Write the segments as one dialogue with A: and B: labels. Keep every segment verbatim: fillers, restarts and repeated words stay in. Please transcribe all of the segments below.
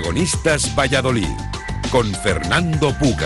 A: Protagonistas Valladolid, con Fernando Puga.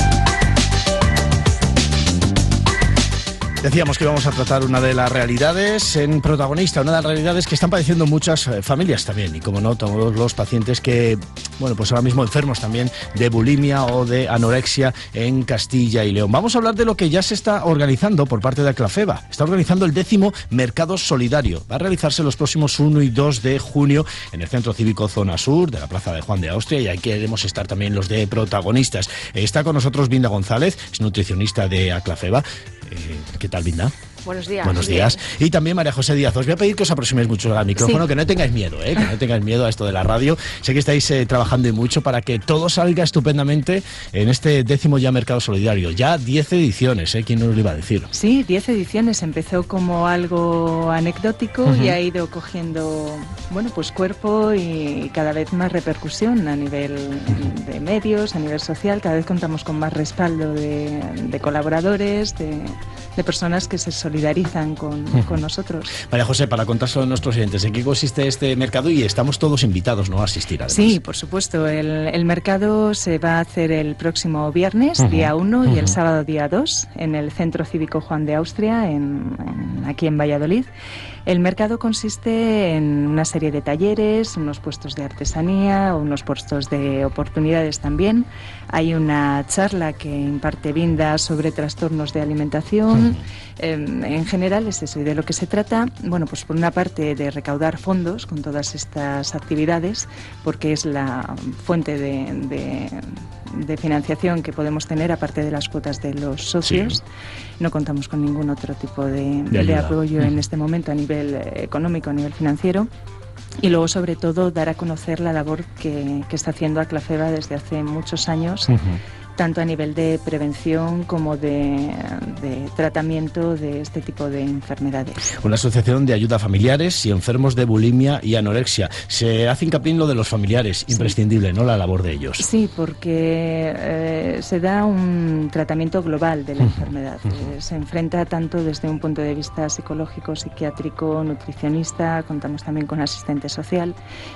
B: Decíamos que íbamos a tratar una de las realidades en Protagonista, una de las realidades que están padeciendo muchas eh, familias también, y como no, todos los pacientes que, bueno, pues ahora mismo enfermos también de bulimia o de anorexia en Castilla y León. Vamos a hablar de lo que ya se está organizando por parte de Aclafeba. Está organizando el décimo Mercado Solidario. Va a realizarse los próximos uno y dos de junio en el Centro Cívico Zona Sur de la Plaza de Juan de Austria, y ahí queremos estar también los de Protagonistas. Está con nosotros Binda González, es nutricionista de Aclafeba. Eh, ¿Qué tal, Binda?
C: Buenos días.
B: Buenos días. Y también María José Díaz. Os voy a pedir que os aproximéis mucho al micrófono, sí. Que no tengáis miedo, ¿eh? Que no tengáis miedo a esto de la radio. Sé que estáis eh, trabajando y mucho para que todo salga estupendamente en este décimo ya Mercado Solidario. Ya diez ediciones, ¿eh? ¿Quién nos lo iba a decir?
C: Sí, diez ediciones. Empezó como algo anecdótico uh-huh. y ha ido cogiendo, bueno, pues cuerpo y cada vez más repercusión a nivel uh-huh. de medios, a nivel social. Cada vez contamos con más respaldo de, de colaboradores, de, de personas que se solidarizan con, uh-huh. con nosotros.
B: María José, para contárselo a nuestros oyentes, ¿en qué consiste este mercado? Y estamos todos invitados, ¿no?, a asistir, además.
C: Sí, por supuesto. El, el mercado se va a hacer el próximo viernes, uh-huh. día uno, uh-huh. y el sábado, día dos, en el Centro Cívico Juan de Austria, en, en, aquí en Valladolid. El mercado consiste en una serie de talleres, unos puestos de artesanía, unos puestos de oportunidades también. Hay una charla que imparte Binda sobre trastornos de alimentación. Uh-huh. Eh, en general es eso, y de lo que se trata, bueno, pues por una parte de recaudar fondos con todas estas actividades, porque es la fuente de, de, de financiación que podemos tener, aparte de las cuotas de los socios. Sí. No contamos con ningún otro tipo de, de, de apoyo en este momento a nivel económico, a nivel financiero. Y luego, sobre todo, dar a conocer la labor que, que está haciendo Aclafeba desde hace muchos años, uh-huh. tanto a nivel de prevención como de, de tratamiento de este tipo de enfermedades.
B: Una asociación de ayuda a familiares y enfermos de bulimia y anorexia. Se hace hincapié en lo de los familiares, sí. Imprescindible, ¿no?, la labor de ellos.
C: Sí, porque eh, se da un tratamiento global de la uh-huh. enfermedad. Uh-huh. Eh, se enfrenta tanto desde un punto de vista psicológico, psiquiátrico, nutricionista, contamos también con asistente social.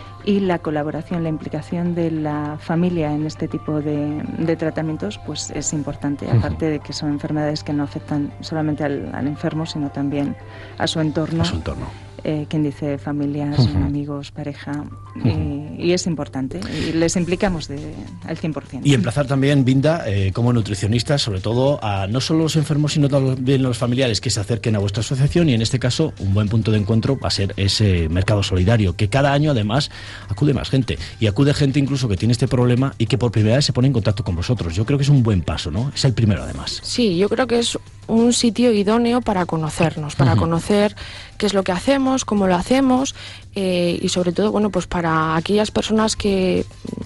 C: Y la colaboración, la implicación de la familia en este tipo de, de tratamientos, pues es importante, uh-huh. aparte de que son enfermedades que no afectan solamente al, al enfermo, sino también a su entorno.
B: A su entorno.
C: Eh, quien dice familias, uh-huh. amigos, pareja, uh-huh. y, y es importante, y les implicamos de, al cien por ciento.
B: Y emplazar también, Binda, eh, como nutricionista, sobre todo a no solo los enfermos, sino también los familiares que se acerquen a vuestra asociación, y en este caso un buen punto de encuentro va a ser ese mercado solidario, que cada año además acude más gente, y acude gente incluso que tiene este problema y que por primera vez se pone en contacto con vosotros. Yo creo que es un buen paso, ¿no? Es el primero, además.
D: Sí, yo creo que es un sitio idóneo para conocernos, para uh-huh. conocer qué es lo que hacemos, cómo lo hacemos, eh, y sobre todo, bueno, pues para aquellas personas que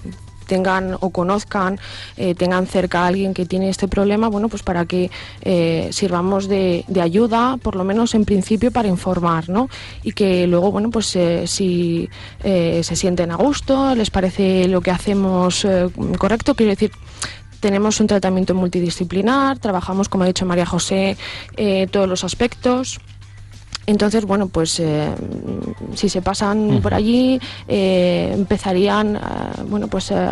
D: tengan o conozcan, eh, tengan cerca a alguien que tiene este problema, bueno, pues para que eh, sirvamos de, de ayuda, por lo menos en principio para informar, ¿no? Y que luego, bueno, pues eh, si eh, se sienten a gusto, les parece lo que hacemos eh, correcto, quiero decir, tenemos un tratamiento multidisciplinar, trabajamos, como ha dicho María José, eh, todos los aspectos. Entonces, bueno, pues eh, si se pasan uh-huh. por allí, eh, empezarían, eh, bueno, pues eh,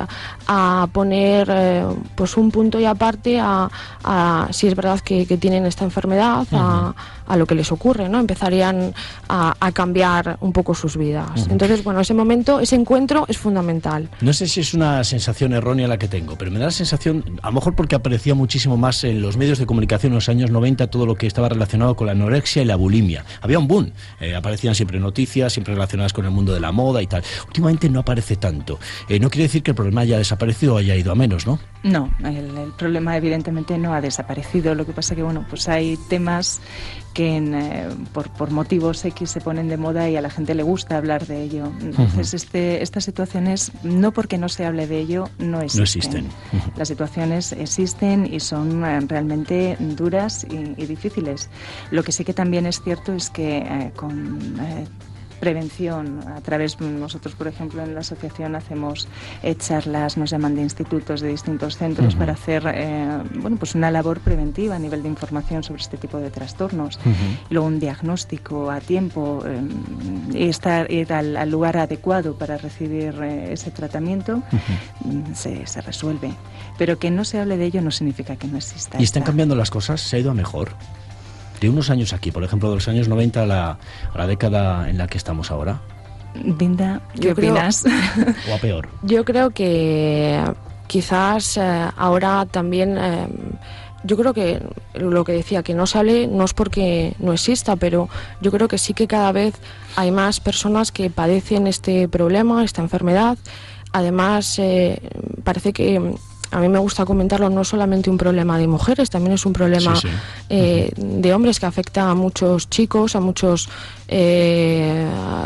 D: a poner eh, pues un punto y aparte a, a si es verdad que, que tienen esta enfermedad, uh-huh. a, a lo que les ocurre, ¿no? Empezarían a, a cambiar un poco sus vidas. Uh-huh. Entonces, bueno, ese momento, ese encuentro es fundamental.
B: No sé si es una sensación errónea la que tengo, pero me da la sensación, a lo mejor porque aparecía muchísimo más en los medios de comunicación en los años noventa todo lo que estaba relacionado con la anorexia y la bulimia. Había un boom, eh, aparecían siempre noticias, siempre relacionadas con el mundo de la moda y tal. Últimamente no aparece tanto. Eh, no quiere decir que el problema haya desaparecido o haya ido a menos, ¿no?
C: No, el, el problema evidentemente no ha desaparecido. Lo que pasa que, bueno, pues hay temas que en, eh, por, por motivos X se ponen de moda y a la gente le gusta hablar de ello. Entonces, uh-huh. este, estas situaciones, no porque no se hable de ello, no existen.
B: No existen. Uh-huh.
C: Las situaciones existen y son eh, realmente duras y, y difíciles. Lo que sí que también es cierto es que eh, con... Eh, prevención a través, nosotros por ejemplo en la asociación hacemos eh, charlas, nos llaman de institutos de distintos centros uh-huh. para hacer eh, bueno, pues una labor preventiva a nivel de información sobre este tipo de trastornos. Uh-huh. Y luego un diagnóstico a tiempo eh, y estar, ir al, al lugar adecuado para recibir eh, ese tratamiento, uh-huh. se, se resuelve. Pero que no se hable de ello no significa que no exista.
B: ¿Y están cambiando las cosas? ¿Se ha ido a mejor? De unos años aquí, por ejemplo, de los años noventa a la, a la década en la que estamos ahora.
C: Binda, ¿qué
D: yo
C: opinas?
D: Creo,
B: ¿O a peor?
D: Yo creo que quizás eh, ahora también... Eh, yo creo que lo que decía, que no se hable, no es porque no exista, pero yo creo que sí que cada vez hay más personas que padecen este problema, esta enfermedad. Además, eh, parece que... A mí me gusta comentarlo, no solamente un problema de mujeres, también es un problema sí, sí. Eh, uh-huh. de hombres que afecta a muchos chicos, a muchos, eh,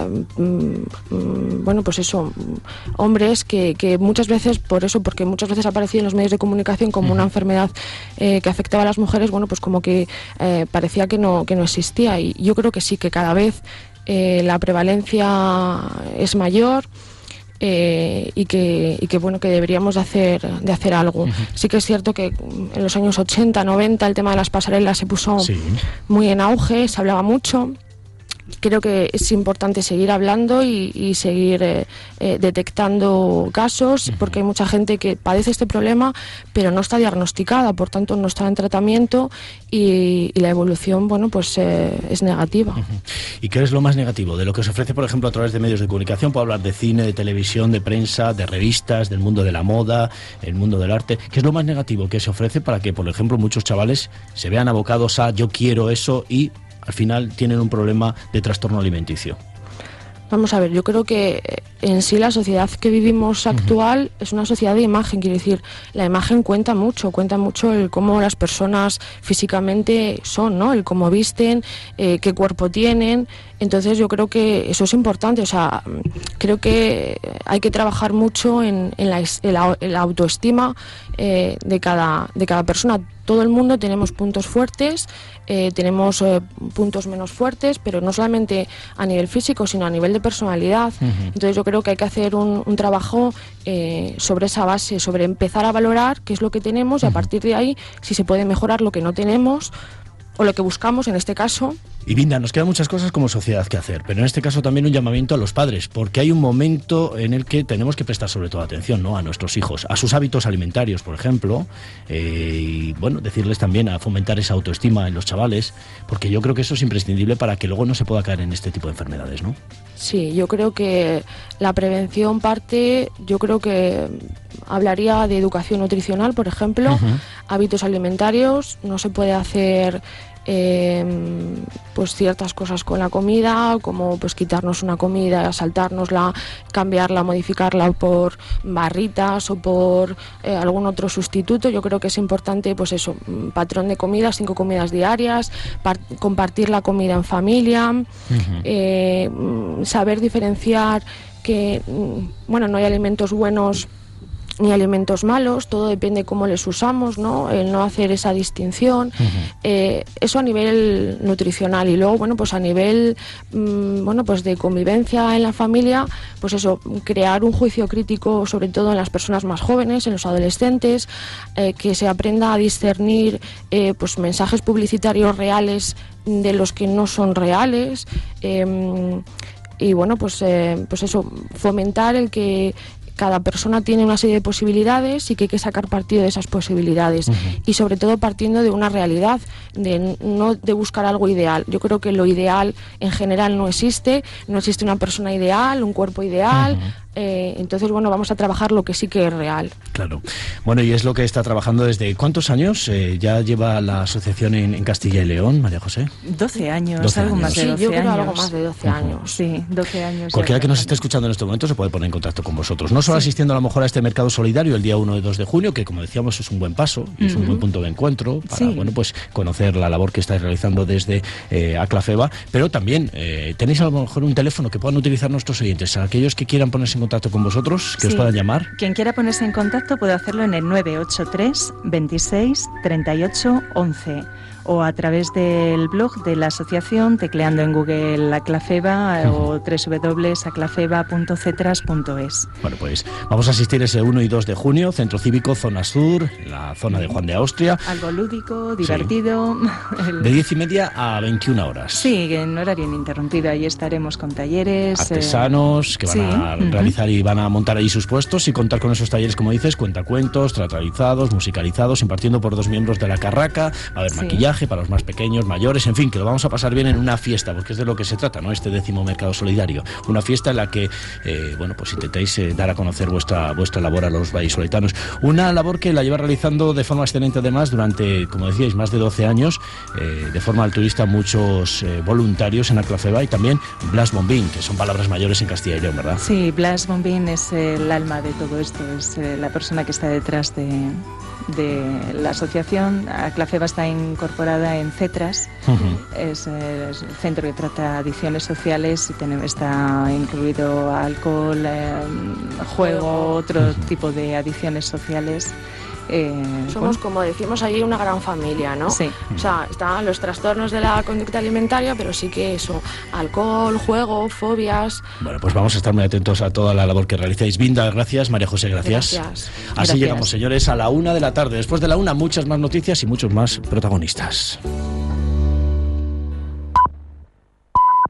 D: bueno, pues eso, hombres que, que muchas veces, por eso, porque muchas veces ha aparecido en los medios de comunicación como uh-huh. una enfermedad eh, que afectaba a las mujeres, bueno, pues como que eh, parecía que no, que no existía. Y yo creo que sí, que cada vez eh, la prevalencia es mayor. Eh, y que y que bueno que deberíamos de hacer de hacer algo. Uh-huh. Sí que es cierto que en los años ochenta, noventa el tema de las pasarelas se puso sí. muy en auge, se hablaba mucho. Creo que es importante seguir hablando y, y seguir eh, eh, detectando casos, uh-huh. porque hay mucha gente que padece este problema pero no está diagnosticada, por tanto no está en tratamiento y, y la evolución, bueno, pues eh, es negativa.
B: Uh-huh. ¿Y qué es lo más negativo de lo que se ofrece, por ejemplo, a través de medios de comunicación? Puedo hablar de cine, de televisión, de prensa, de revistas, del mundo de la moda, el mundo del arte. ¿Qué es lo más negativo que se ofrece para que, por ejemplo, muchos chavales se vean abocados a yo quiero eso y al final tienen un problema de trastorno alimenticio?
D: Vamos a ver, yo creo que en sí la sociedad que vivimos actual uh-huh. es una sociedad de imagen, quiero decir, la imagen cuenta mucho, cuenta mucho el cómo las personas físicamente son, ¿no? El cómo visten, eh, qué cuerpo tienen. Entonces yo creo que eso es importante, o sea, creo que hay que trabajar mucho en, en, la, en, la, en la autoestima eh, de cada, de cada persona. Todo el mundo tenemos puntos fuertes, eh, tenemos eh, puntos menos fuertes, pero no solamente a nivel físico, sino a nivel de personalidad. Uh-huh. Entonces yo creo que hay que hacer un, un trabajo eh, sobre esa base, sobre empezar a valorar qué es lo que tenemos y a partir de ahí, si se puede mejorar lo que no tenemos o lo que buscamos en este caso.
B: Y Binda, nos quedan muchas cosas como sociedad que hacer, pero en este caso también un llamamiento a los padres, porque hay un momento en el que tenemos que prestar sobre todo atención, ¿no?, a nuestros hijos, a sus hábitos alimentarios, por ejemplo, eh, y bueno, decirles también a fomentar esa autoestima en los chavales, porque yo creo que eso es imprescindible para que luego no se pueda caer en este tipo de enfermedades, ¿no?
D: Sí, yo creo que la prevención parte, yo creo que hablaría de educación nutricional, por ejemplo, uh-huh. hábitos alimentarios, no se puede hacer Eh, pues ciertas cosas con la comida, como pues quitarnos una comida, saltárnosla, cambiarla, modificarla por barritas o por eh, algún otro sustituto. Yo creo que es importante, pues eso, patrón de comidas, cinco comidas diarias, par- compartir la comida en familia, uh-huh. eh, saber diferenciar que, bueno, no hay alimentos buenos ni alimentos malos, todo depende cómo les usamos, ¿no? El no hacer esa distinción, uh-huh. eh, eso a nivel nutricional. Y luego, bueno, pues a nivel mmm, bueno, pues de convivencia en la familia, pues eso, crear un juicio crítico, sobre todo en las personas más jóvenes, en los adolescentes, eh, que se aprenda a discernir eh, pues mensajes publicitarios reales de los que no son reales, eh, y bueno, pues, eh, pues eso, fomentar el que cada persona tiene una serie de posibilidades y que hay que sacar partido de esas posibilidades. Uh-huh. Y sobre todo partiendo de una realidad, de no de buscar algo ideal. Yo creo que lo ideal en general no existe, no existe una persona ideal, un cuerpo ideal. Uh-huh. Eh, entonces, bueno, vamos a trabajar lo que sí que es real.
B: Claro. Bueno, y es lo que está trabajando desde ¿cuántos años eh, ya lleva la asociación en, en Castilla y León, María José?
C: doce años,
B: doce
C: algo
B: años.
C: más de doce
D: sí, yo creo
C: años.
D: algo más de doce años.
B: Uh-huh.
C: Sí, doce años.
B: Cualquiera que nos esté escuchando en este momento se puede poner en contacto con vosotros. No solo sí. asistiendo a lo mejor a este mercado solidario el día uno y dos de junio, que como decíamos es un buen paso, y es uh-huh. un buen punto de encuentro para sí. bueno, pues conocer la labor que estáis realizando desde eh, ACLAFEBA, pero también eh, tenéis a lo mejor un teléfono que puedan utilizar nuestros oyentes, a aquellos que quieran ponerse en contacto con vosotros, que sí. os puedan llamar.
C: Quien quiera ponerse en contacto puede hacerlo en el nueve ocho tres veintiséis treinta y ocho once o a través del blog de la asociación, tecleando en Google Aclafeba uh-huh. o doble u doble u doble u punto aclafeba punto cetras punto es.
B: Bueno, pues vamos a asistir ese uno y dos de junio, Centro Cívico, Zona Sur, la zona de Juan de Austria.
C: Algo lúdico, divertido.
B: Sí. El... De diez y media a veintiuna horas.
C: Sí, en horario ininterrumpido. Ahí estaremos con talleres.
B: Artesanos eh... que van sí. a realizar uh-huh. y van a montar ahí sus puestos y contar con esos talleres, como dices, cuentacuentos, teatralizados, musicalizados, impartiendo por dos miembros de la Carraca. Va a haber sí. maquillaje para los más pequeños, mayores, en fin, que lo vamos a pasar bien en una fiesta, porque es de lo que se trata, ¿no? Este décimo Mercado Solidario. Una fiesta en la que, eh, bueno, pues intentéis eh, dar a conocer vuestra vuestra labor a los vallisoletanos. Una labor que la lleva realizando de forma excelente, además, durante, como decíais, más de doce años, eh, de forma altruista, muchos eh, voluntarios en Aclafeba, y también Blas Bombín, que son palabras mayores en Castilla y León, ¿verdad?
C: Sí, Blas Bombín es el alma de todo esto, es eh, la persona que está detrás de, de la asociación. Aclafeba está incorporada en CETRAS, uh-huh. es, eh, es el centro que trata adicciones sociales y tenemos, está incluido alcohol, eh, juego, otro uh-huh. tipo de adicciones sociales.
D: Eh, Somos, bueno. como decimos allí, una gran familia, ¿no?
C: Sí.
D: O sea, están los trastornos de la conducta alimentaria, pero sí que eso, alcohol, juego, fobias.
B: Bueno, pues vamos a estar muy atentos a toda la labor que realizáis. Vinda, gracias. María José, gracias.
D: Gracias.
B: Así
C: gracias.
B: Llegamos, señores, a la una de la tarde. Después de la una, muchas más noticias y muchos más protagonistas.